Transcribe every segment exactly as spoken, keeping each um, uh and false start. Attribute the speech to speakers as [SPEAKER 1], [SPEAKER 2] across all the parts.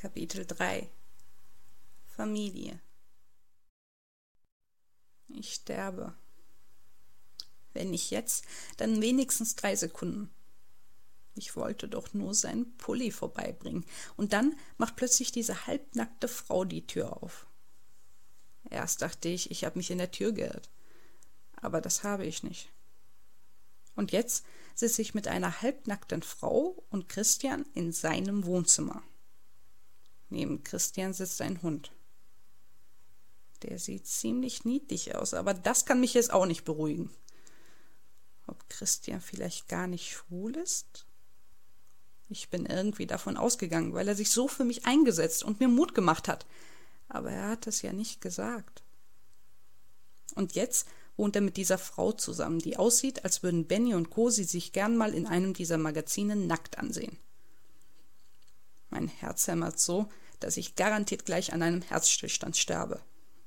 [SPEAKER 1] Kapitel drei Familie. Ich sterbe. Wenn nicht jetzt, dann wenigstens drei Sekunden. Ich wollte doch nur seinen Pulli vorbeibringen. Und dann macht plötzlich diese halbnackte Frau die Tür auf. Erst dachte ich, ich habe mich in der Tür geirrt. Aber das habe ich nicht. Und jetzt sitze ich mit einer halbnackten Frau und Christian in seinem Wohnzimmer. Neben Christian sitzt ein Hund. Der sieht ziemlich niedlich aus, aber das kann mich jetzt auch nicht beruhigen. Ob Christian vielleicht gar nicht schwul ist? Ich bin irgendwie davon ausgegangen, weil er sich so für mich eingesetzt und mir Mut gemacht hat. Aber er hat es ja nicht gesagt. Und jetzt wohnt er mit dieser Frau zusammen, die aussieht, als würden Benny und Cosi sich gern mal in einem dieser Magazine nackt ansehen. Mein Herz hämmert so, dass ich garantiert gleich an einem Herzstillstand sterbe.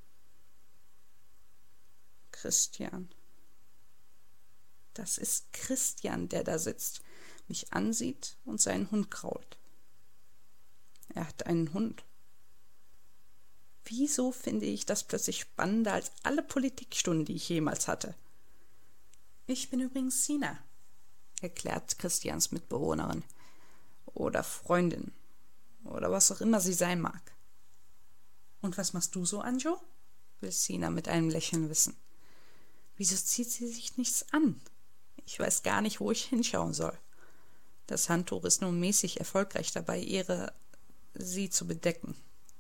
[SPEAKER 1] Christian. Das ist Christian, der da sitzt, mich ansieht und seinen Hund krault. Er hat einen Hund. Wieso finde ich das plötzlich spannender als alle Politikstunden, die ich jemals hatte? Ich bin übrigens Sina, erklärt Christians Mitbewohnerin. Oder Freundin. Oder was auch immer sie sein mag. Und was machst du so, Anjo? Will Sina mit einem Lächeln wissen. Wieso zieht sie sich nichts an? Ich weiß gar nicht, wo ich hinschauen soll. Das Handtuch ist nur mäßig erfolgreich dabei, ihre, sie zu bedecken.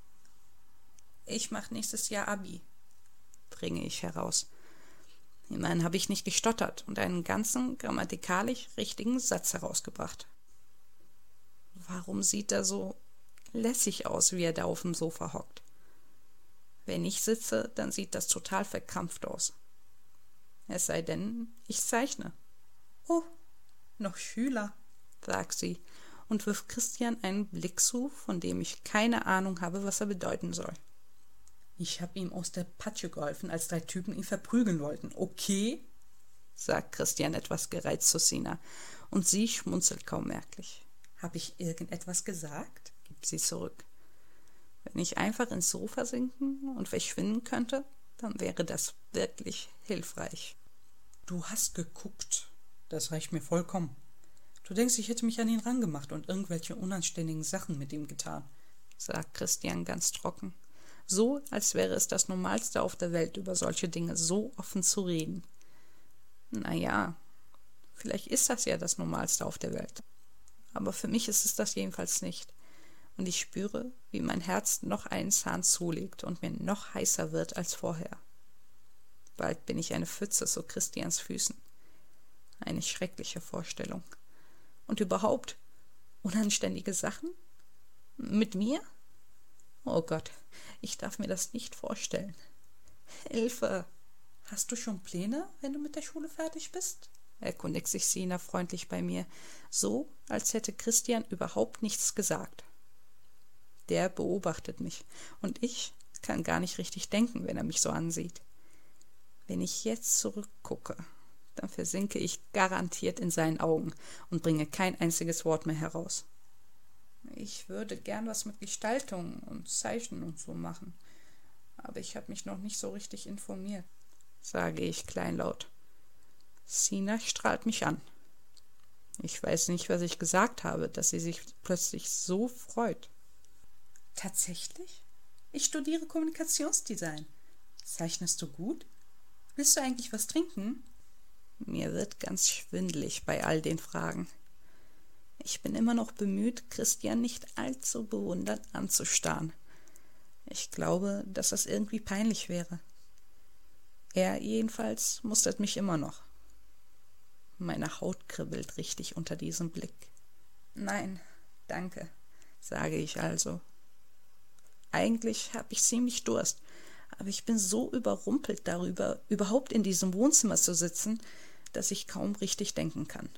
[SPEAKER 1] Ich mache nächstes Jahr Abi, bringe ich heraus. Immerhin habe ich nicht gestottert und einen ganzen grammatikalisch richtigen Satz herausgebracht. Warum sieht er so lässig aus, wie er da auf dem Sofa hockt? Wenn ich sitze, dann sieht das total verkrampft aus. Es sei denn, ich zeichne. Oh, noch Schüler, sagt sie und wirft Christian einen Blick zu, von dem ich keine Ahnung habe, was er bedeuten soll. Ich habe ihm aus der Patsche geholfen, als drei Typen ihn verprügeln wollten. Okay? Sagt Christian etwas gereizt zu Sina, und sie schmunzelt kaum merklich. Habe ich irgendetwas gesagt? Gibt sie zurück. Wenn ich einfach ins Sofa sinken und verschwinden könnte, dann wäre das wirklich hilfreich. Du hast geguckt. Das reicht mir vollkommen. Du denkst, ich hätte mich an ihn rangemacht und irgendwelche unanständigen Sachen mit ihm getan, sagt Christian ganz trocken. So, als wäre es das Normalste auf der Welt, über solche Dinge so offen zu reden. Naja, vielleicht ist das ja das Normalste auf der Welt. Aber für mich ist es das jedenfalls nicht. Und ich spüre, wie mein Herz noch einen Zahn zulegt und mir noch heißer wird als vorher. Bald bin ich eine Pfütze zu Christians Füßen. Eine schreckliche Vorstellung. Und überhaupt, unanständige Sachen? Mit mir? Oh Gott, ich darf mir das nicht vorstellen. Hilfe! Hast du schon Pläne, wenn du mit der Schule fertig bist? Erkundigt sich Sina freundlich bei mir, so als hätte Christian überhaupt nichts gesagt. Der beobachtet mich, und ich kann gar nicht richtig denken, wenn er mich so ansieht. Wenn ich jetzt zurückgucke, dann versinke ich garantiert in seinen Augen und bringe kein einziges Wort mehr heraus. Ich würde gern was mit Gestaltung und Zeichnen und so machen, aber ich habe mich noch nicht so richtig informiert, sage ich kleinlaut. Sina strahlt mich an. Ich weiß nicht, was ich gesagt habe, dass sie sich plötzlich so freut. Tatsächlich? Ich studiere Kommunikationsdesign. Zeichnest du gut? Willst du eigentlich was trinken? Mir wird ganz schwindelig bei all den Fragen. Ich bin immer noch bemüht, Christian nicht allzu bewundernd anzustarren. Ich glaube, dass das irgendwie peinlich wäre. Er jedenfalls mustert mich immer noch. Meine Haut kribbelt richtig unter diesem Blick. Nein, danke, sage ich also. Eigentlich habe ich ziemlich Durst, aber ich bin so überrumpelt darüber, überhaupt in diesem Wohnzimmer zu sitzen, dass ich kaum richtig denken kann.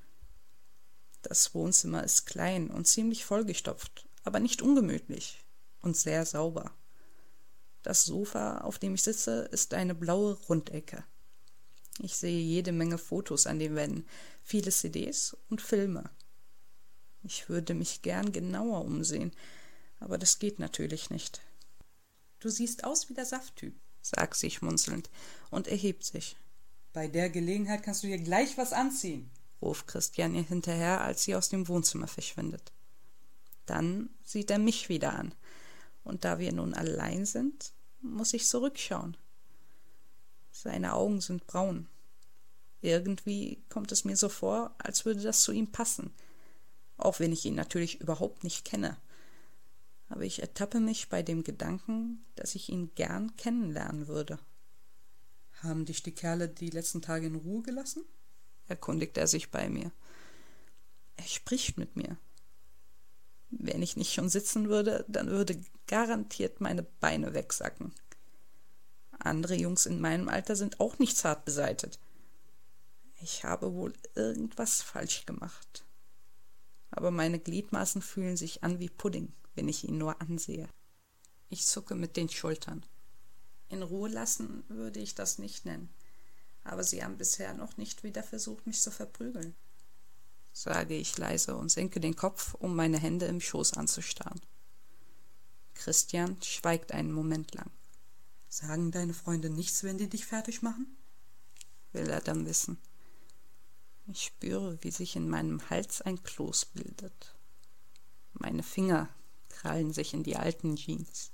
[SPEAKER 1] Das Wohnzimmer ist klein und ziemlich vollgestopft, aber nicht ungemütlich und sehr sauber. Das Sofa, auf dem ich sitze, ist eine blaue Rundecke. Ich sehe jede Menge Fotos an den Wänden, viele C Ds und Filme. Ich würde mich gern genauer umsehen, Aber das geht natürlich nicht. »Du siehst aus wie der Safttyp«, sagt sie schmunzelnd und erhebt sich. »Bei der Gelegenheit kannst du dir gleich was anziehen«, ruft Christian ihr hinterher, als sie aus dem Wohnzimmer verschwindet. Dann sieht er mich wieder an, und da wir nun allein sind, muss ich zurückschauen. Seine Augen sind braun. Irgendwie kommt es mir so vor, als würde das zu ihm passen, auch wenn ich ihn natürlich überhaupt nicht kenne. Aber ich ertappe mich bei dem Gedanken, dass ich ihn gern kennenlernen würde. »Haben dich die Kerle die letzten Tage in Ruhe gelassen?« erkundigt er sich bei mir. Er spricht mit mir. Wenn ich nicht schon sitzen würde, dann würde garantiert meine Beine wegsacken. Andere Jungs in meinem Alter sind auch nicht zart beseitet. Ich habe wohl irgendwas falsch gemacht. Aber meine Gliedmaßen fühlen sich an wie Pudding, wenn ich ihn nur ansehe. Ich zucke mit den Schultern. In Ruhe lassen würde ich das nicht nennen, aber sie haben bisher noch nicht wieder versucht, mich zu verprügeln, sage ich leise und senke den Kopf, um meine Hände im Schoß anzustarren. Christian schweigt einen Moment lang. »Sagen deine Freunde nichts, wenn die dich fertig machen?« will er dann wissen. Ich spüre, wie sich in meinem Hals ein Kloß bildet. Meine Finger krallen sich in die alten Jeans.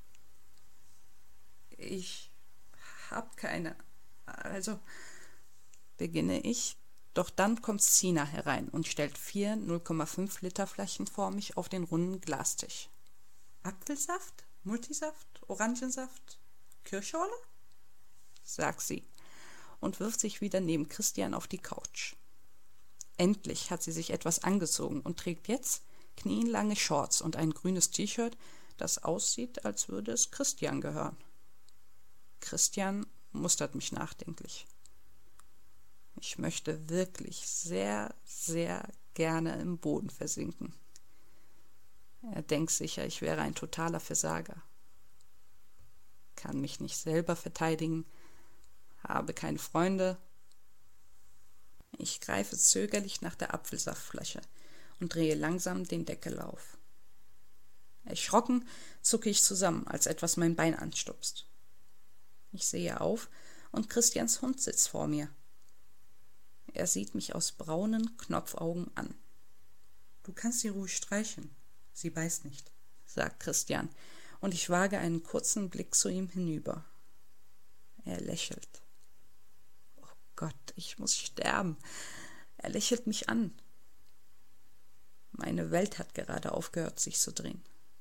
[SPEAKER 1] »Ich hab keine, also«, beginne ich, doch dann kommt Sina herein und stellt vier null Komma fünf Liter Flaschen vor mich auf den runden Glastisch. »Apfelsaft? Multisaft? Orangensaft? Kirschorle?« sagt sie und wirft sich wieder neben Christian auf die Couch. Endlich hat sie sich etwas angezogen und trägt jetzt knielange Shorts und ein grünes T-Shirt, das aussieht, als würde es Christian gehören. Christian mustert mich nachdenklich. Ich möchte wirklich sehr, sehr gerne im Boden versinken. Er denkt sicher, ich wäre ein totaler Versager. Kann mich nicht selber verteidigen, habe keine Freunde. Ich greife zögerlich nach der Apfelsaftflasche und drehe langsam den Deckel auf. Erschrocken zucke ich zusammen, als etwas mein Bein anstupst. Ich sehe auf und Christians Hund sitzt vor mir. Er sieht mich aus braunen Knopfaugen an. »Du kannst sie ruhig streicheln, sie beißt nicht«, sagt Christian, und ich wage einen kurzen Blick zu ihm hinüber. Er lächelt. Oh Gott, ich muss sterben. Er lächelt mich an. Meine Welt hat gerade aufgehört, sich zu drehen.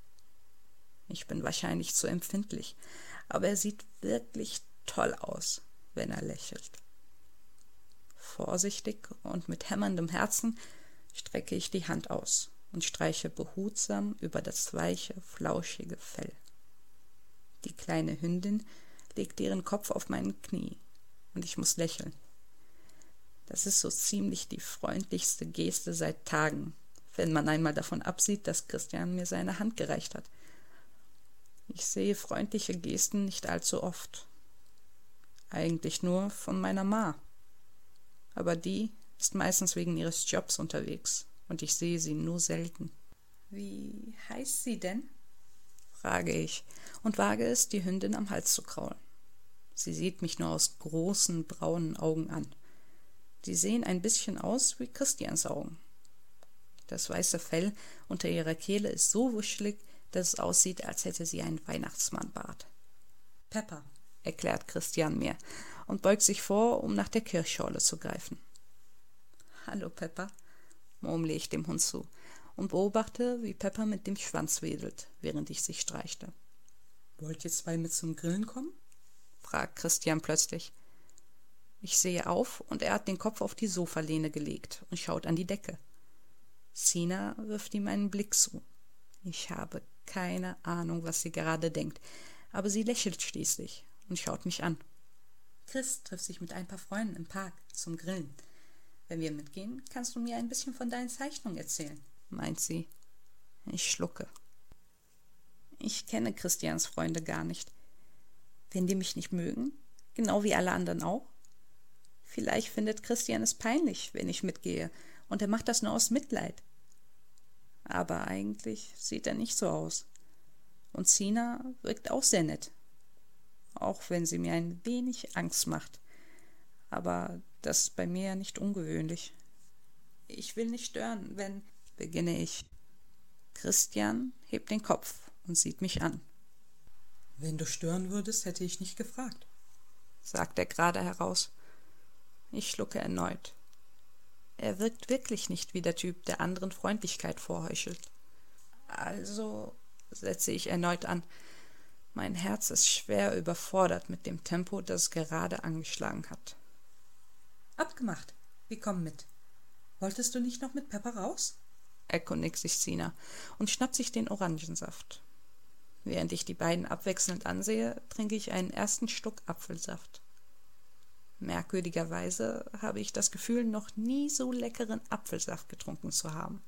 [SPEAKER 1] Ich bin wahrscheinlich zu empfindlich, aber er sieht wirklich toll aus, wenn er lächelt. Vorsichtig und mit hämmerndem Herzen strecke ich die Hand aus und streiche behutsam über das weiche, flauschige Fell. Die kleine Hündin legt ihren Kopf auf mein Knie und ich muss lächeln. Das ist so ziemlich die freundlichste Geste seit Tagen, wenn man einmal davon absieht, dass Christian mir seine Hand gereicht hat. Ich sehe freundliche Gesten nicht allzu oft. Eigentlich nur von meiner Ma. Aber die ist meistens wegen ihres Jobs unterwegs und ich sehe sie nur selten. »Wie heißt sie denn?« frage ich und wage es, die Hündin am Hals zu kraulen. Sie sieht mich nur aus großen, braunen Augen an. Die sehen ein bisschen aus wie Christians Augen. Das weiße Fell unter ihrer Kehle ist so wuschelig, dass es aussieht, als hätte sie einen Weihnachtsmannbart. »Pepper«, erklärt Christian mir und beugt sich vor, um nach der Kirschschorle zu greifen. »Hallo, Pepper«, murmle ich dem Hund zu und beobachte, wie Pepper mit dem Schwanz wedelt, während ich sie streichte. »Wollt ihr zwei mit zum Grillen kommen?« fragt Christian plötzlich. Ich sehe auf und er hat den Kopf auf die Sofalehne gelegt und schaut an die Decke. Sina wirft ihm einen Blick zu. Ich habe keine Ahnung, was sie gerade denkt, aber sie lächelt schließlich und schaut mich an. »Chris trifft sich mit ein paar Freunden im Park zum Grillen. Wenn wir mitgehen, kannst du mir ein bisschen von deinen Zeichnungen erzählen«, meint sie. Ich schlucke. Ich kenne Christians Freunde gar nicht. Wenn die mich nicht mögen, genau wie alle anderen auch? Vielleicht findet Christian es peinlich, wenn ich mitgehe, und er macht das nur aus Mitleid. Aber eigentlich sieht er nicht so aus. Und Sina wirkt auch sehr nett. Auch wenn sie mir ein wenig Angst macht. Aber das ist bei mir ja nicht ungewöhnlich. Ich will nicht stören, wenn, beginne ich. Christian hebt den Kopf und sieht mich an.
[SPEAKER 2] Wenn du stören würdest, hätte ich nicht gefragt,
[SPEAKER 1] sagt er gerade heraus. Ich schlucke erneut. Er wirkt wirklich nicht wie der Typ, der anderen Freundlichkeit vorheuchelt. Also, setze ich erneut an. Mein Herz ist schwer überfordert mit dem Tempo, das es gerade angeschlagen hat.
[SPEAKER 2] Abgemacht. Wir kommen mit. Wolltest du nicht noch mit Pepper raus?
[SPEAKER 1] Erkundigt sich Sina und schnappt sich den Orangensaft. Während ich die beiden abwechselnd ansehe, trinke ich einen ersten Schluck Apfelsaft. Merkwürdigerweise habe ich das Gefühl, noch nie so leckeren Apfelsaft getrunken zu haben.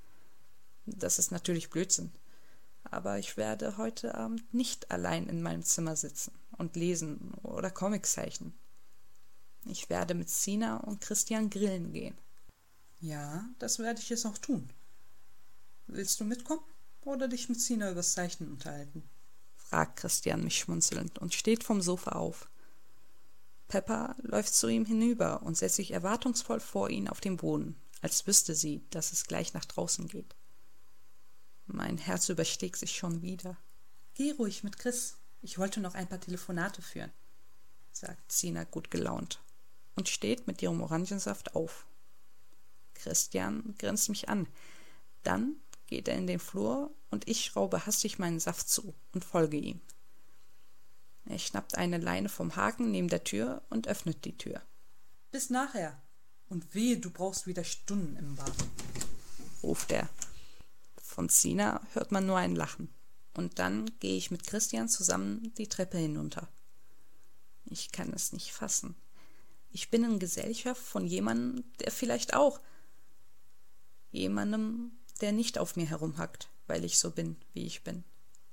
[SPEAKER 1] Das ist natürlich Blödsinn, aber ich werde heute Abend nicht allein in meinem Zimmer sitzen und lesen oder Comics zeichnen. Ich werde mit Sina und Christian grillen gehen.
[SPEAKER 2] Ja, das werde ich jetzt auch tun. Willst du mitkommen oder dich mit Sina übers Zeichnen unterhalten?
[SPEAKER 1] Fragt Christian mich schmunzelnd und steht vom Sofa auf. Pepper läuft zu ihm hinüber und setzt sich erwartungsvoll vor ihn auf den Boden, als wüsste sie, dass es gleich nach draußen geht. Mein Herz überschlägt sich schon wieder.
[SPEAKER 2] Geh ruhig mit Chris. Ich wollte noch ein paar Telefonate führen,
[SPEAKER 1] sagt Sina gut gelaunt und steht mit ihrem Orangensaft auf. Christian grinst mich an. Dann geht er in den Flur und ich schraube hastig meinen Saft zu und folge ihm. Er schnappt eine Leine vom Haken neben der Tür und öffnet die Tür.
[SPEAKER 2] Bis nachher. Und wehe, du brauchst wieder Stunden im Bad,
[SPEAKER 1] ruft er. Von Sina hört man nur ein Lachen. Und dann gehe ich mit Christian zusammen die Treppe hinunter. Ich kann es nicht fassen. Ich bin in Gesellschaft von jemandem, der vielleicht auch... Jemandem, der nicht auf mir herumhackt, weil ich so bin, wie ich bin.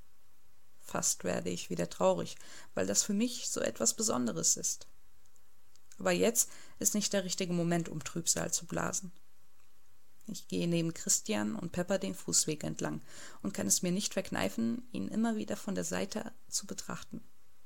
[SPEAKER 1] Fast werde ich wieder traurig, weil das für mich so etwas Besonderes ist. Aber jetzt ist nicht der richtige Moment, um Trübsal zu blasen. Ich gehe neben Christian und Pepper den Fußweg entlang und kann es mir nicht verkneifen, ihn immer wieder von der Seite zu betrachten.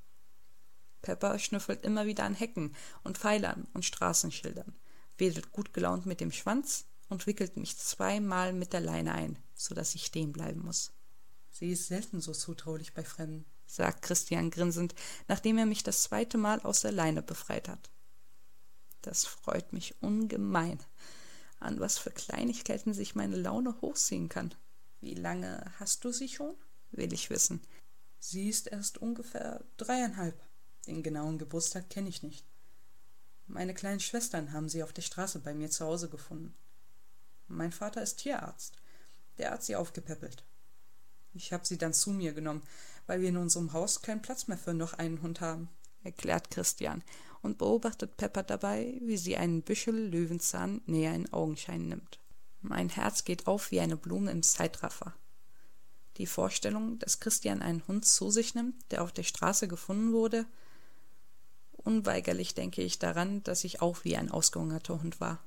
[SPEAKER 1] Pepper schnüffelt immer wieder an Hecken und Pfeilern und Straßenschildern, wedelt gut gelaunt mit dem Schwanz und wickelt mich zweimal mit der Leine ein, so dass ich stehen bleiben muss.
[SPEAKER 2] Sie ist selten so zutraulich bei Fremden,
[SPEAKER 1] sagt Christian grinsend, nachdem er mich das zweite Mal aus der Leine befreit hat. Das freut mich ungemein. An was für Kleinigkeiten sich meine Laune hochziehen kann. Wie lange hast du sie schon? Will ich wissen.
[SPEAKER 2] Sie ist erst ungefähr dreieinhalb. Den genauen Geburtstag kenne ich nicht. Meine kleinen Schwestern haben sie auf der Straße bei mir zu Hause gefunden. Mein Vater ist Tierarzt. Der hat sie aufgepäppelt. Ich habe sie dann zu mir genommen, weil wir in unserem Haus keinen Platz mehr für noch einen Hund haben,
[SPEAKER 1] erklärt Christian und beobachtet Pepper dabei, wie sie einen Büschel Löwenzahn näher in Augenschein nimmt. Mein Herz geht auf wie eine Blume im Zeitraffer. Die Vorstellung, dass Christian einen Hund zu sich nimmt, der auf der Straße gefunden wurde, unweigerlich denke ich daran, dass ich auch wie ein ausgehungerter Hund war.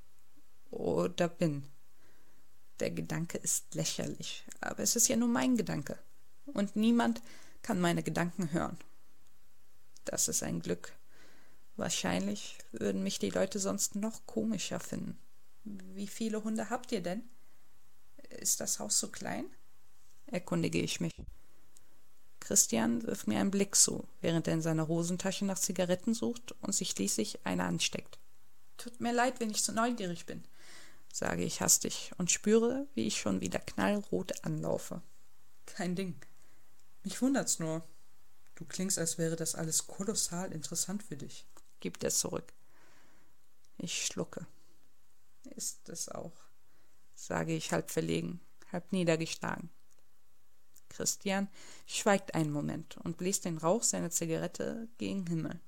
[SPEAKER 1] Oder bin. Der Gedanke ist lächerlich, aber es ist ja nur mein Gedanke. Und niemand kann meine Gedanken hören. Das ist ein Glück. Wahrscheinlich würden mich die Leute sonst noch komischer finden. Wie viele Hunde habt ihr denn? Ist das Haus so klein? Erkundige ich mich. Christian wirft mir einen Blick zu, während er in seiner Hosentasche nach Zigaretten sucht und sich schließlich eine ansteckt. Tut mir leid, wenn ich so neugierig bin, sage ich hastig und spüre, wie ich schon wieder knallrot anlaufe.
[SPEAKER 2] Kein Ding. Mich wundert's nur. Du klingst, als wäre das alles kolossal interessant für dich,
[SPEAKER 1] gibt er zurück. Ich schlucke. Ist es auch, sage ich halb verlegen, halb niedergeschlagen. Christian schweigt einen Moment und bläst den Rauch seiner Zigarette gegen den Himmel.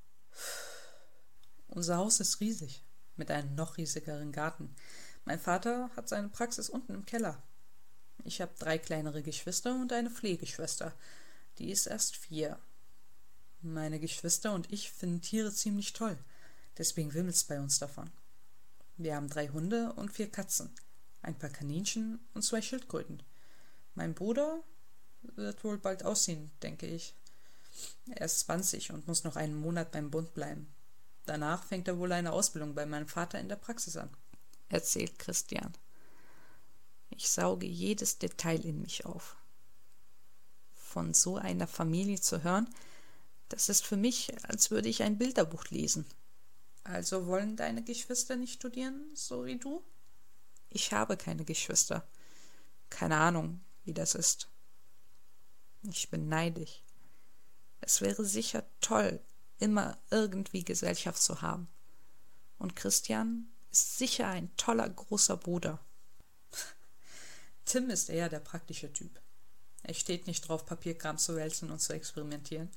[SPEAKER 2] Unser Haus ist riesig, mit einem noch riesigeren Garten. Mein Vater hat seine Praxis unten im Keller. Ich habe drei kleinere Geschwister und eine Pflegeschwester. Die ist erst vier. Meine Geschwister und ich finden Tiere ziemlich toll. Deswegen wimmelt's bei uns davon. Wir haben drei Hunde und vier Katzen. ein paar Kaninchen und zwei Schildkröten. Mein Bruder wird wohl bald ausziehen, denke ich. Er ist zwanzig und muss noch einen Monat beim Bund bleiben. Danach fängt er wohl eine Ausbildung bei meinem Vater in der Praxis an,
[SPEAKER 1] erzählt Christian. Ich sauge jedes Detail in mich auf. Von so einer Familie zu hören, das ist für mich, als würde ich ein Bilderbuch lesen.
[SPEAKER 2] Also wollen deine Geschwister nicht studieren, so wie du?
[SPEAKER 1] Ich habe keine Geschwister. Keine Ahnung, wie das ist. Ich bin neidisch. Es wäre sicher toll, immer irgendwie Gesellschaft zu haben. Und Christian ist sicher ein toller großer Bruder.
[SPEAKER 2] Tim ist eher der praktische Typ. Er steht nicht drauf, Papierkram zu wälzen und zu experimentieren.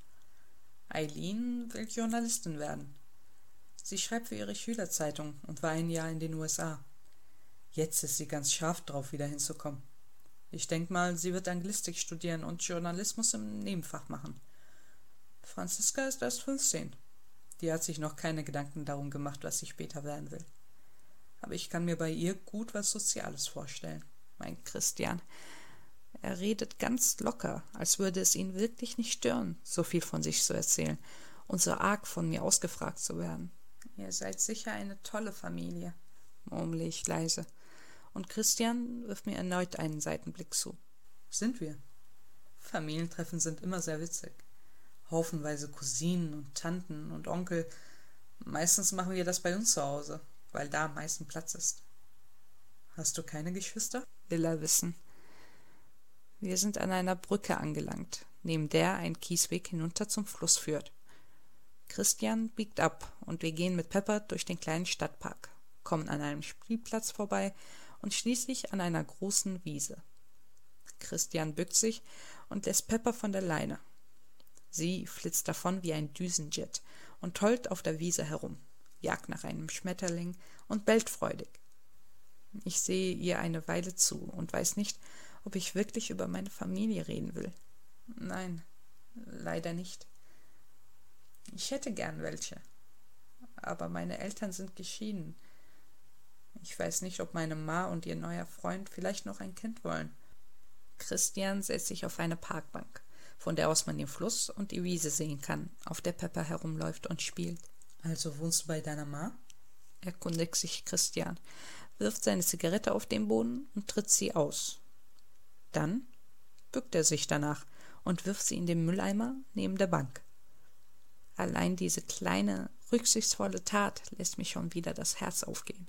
[SPEAKER 2] Eileen will Journalistin werden. Sie schreibt für ihre Schülerzeitung und war ein Jahr in den U S A. Jetzt ist sie ganz scharf drauf, wieder hinzukommen. Ich denke mal, sie wird Anglistik studieren und Journalismus im Nebenfach machen. Franziska ist erst fünfzehn. Die hat sich noch keine Gedanken darum gemacht, was sie später werden will. Aber ich kann mir bei ihr gut was Soziales vorstellen,
[SPEAKER 1] meint Christian. Er redet ganz locker, als würde es ihn wirklich nicht stören, so viel von sich zu erzählen und so arg von mir ausgefragt zu werden.
[SPEAKER 2] Ihr seid sicher eine tolle Familie,
[SPEAKER 1] murmle ich leise, und Christian wirft mir erneut einen Seitenblick zu.
[SPEAKER 2] Sind wir. Familientreffen sind immer sehr witzig. Haufenweise Cousinen und Tanten und Onkel. Meistens machen wir das bei uns zu Hause, weil da am meisten Platz ist. Hast du keine Geschwister?
[SPEAKER 1] Will er wissen. Wir sind an einer Brücke angelangt, neben der ein Kiesweg hinunter zum Fluss führt. Christian biegt ab und wir gehen mit Pepper durch den kleinen Stadtpark, kommen an einem Spielplatz vorbei und schließlich an einer großen Wiese. Christian bückt sich und lässt Pepper von der Leine. Sie flitzt davon wie ein Düsenjet und tollt auf der Wiese herum, jagt nach einem Schmetterling und bellt freudig. Ich sehe ihr eine Weile zu und weiß nicht, ob ich wirklich über meine Familie reden will.
[SPEAKER 2] Nein, leider nicht. Ich hätte gern welche, aber meine Eltern sind geschieden. Ich weiß nicht, ob meine Ma und ihr neuer Freund vielleicht noch ein Kind wollen.
[SPEAKER 1] Christian setzt sich auf eine Parkbank, von der aus man den Fluss und die Wiese sehen kann, auf der Pepper herumläuft und spielt.
[SPEAKER 2] Also wohnst du bei deiner Ma?
[SPEAKER 1] Erkundigt sich Christian, wirft seine Zigarette auf den Boden und tritt sie aus. Dann bückt er sich danach und wirft sie in den Mülleimer neben der Bank. Allein diese kleine, rücksichtsvolle Tat lässt mich schon wieder das Herz aufgehen.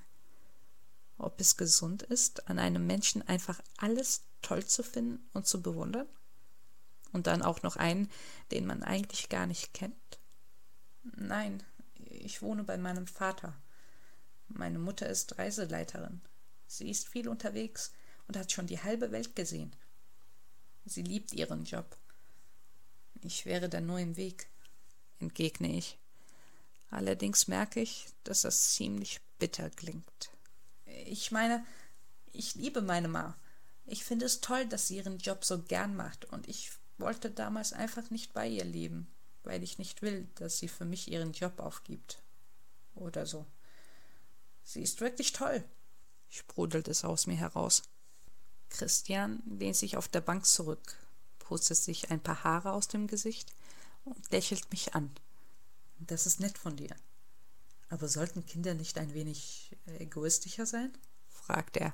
[SPEAKER 1] Ob es gesund ist, an einem Menschen einfach alles toll zu finden und zu bewundern? Und dann auch noch einen, den man eigentlich gar nicht kennt?
[SPEAKER 2] Nein, ich wohne bei meinem Vater. Meine Mutter ist Reiseleiterin. Sie ist viel unterwegs und hat schon die halbe Welt gesehen. Sie liebt ihren Job. Ich wäre da nur im Weg,
[SPEAKER 1] entgegne ich. Allerdings merke ich, dass das ziemlich bitter klingt.
[SPEAKER 2] Ich meine, ich liebe meine Ma. Ich finde es toll, dass sie ihren Job so gern macht und ich wollte damals einfach nicht bei ihr leben, weil ich nicht will, dass sie für mich ihren Job aufgibt. Oder so. Sie ist wirklich toll,
[SPEAKER 1] sprudelt es aus mir heraus. Christian lehnt sich auf der Bank zurück, pustet sich ein paar Haare aus dem Gesicht und lächelt mich an.
[SPEAKER 2] Das ist nett von dir. Aber sollten Kinder nicht ein wenig egoistischer sein?
[SPEAKER 1] Fragt er.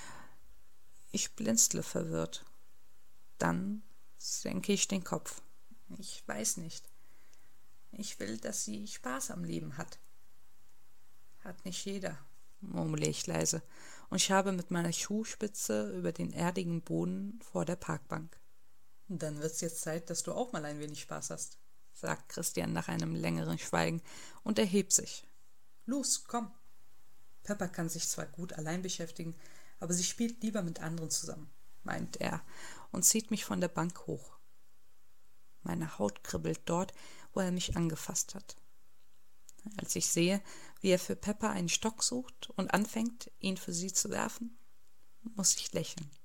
[SPEAKER 1] Ich blinzle verwirrt. Dann senke ich den Kopf.
[SPEAKER 2] Ich weiß nicht. Ich will, dass sie Spaß am Leben hat. Hat nicht jeder,
[SPEAKER 1] murmle ich leise und schabe mit meiner Schuhspitze über den erdigen Boden vor der Parkbank.
[SPEAKER 2] Dann wird's jetzt Zeit, dass du auch mal ein wenig Spaß hast,
[SPEAKER 1] sagt Christian nach einem längeren Schweigen und erhebt sich.
[SPEAKER 2] Los, komm. Pepper kann sich zwar gut allein beschäftigen, aber sie spielt lieber mit anderen zusammen,
[SPEAKER 1] meint er und zieht mich von der Bank hoch. Meine Haut kribbelt dort, wo er mich angefasst hat. Als ich sehe, wie er für Pepper einen Stock sucht und anfängt, ihn für sie zu werfen, muss ich lächeln.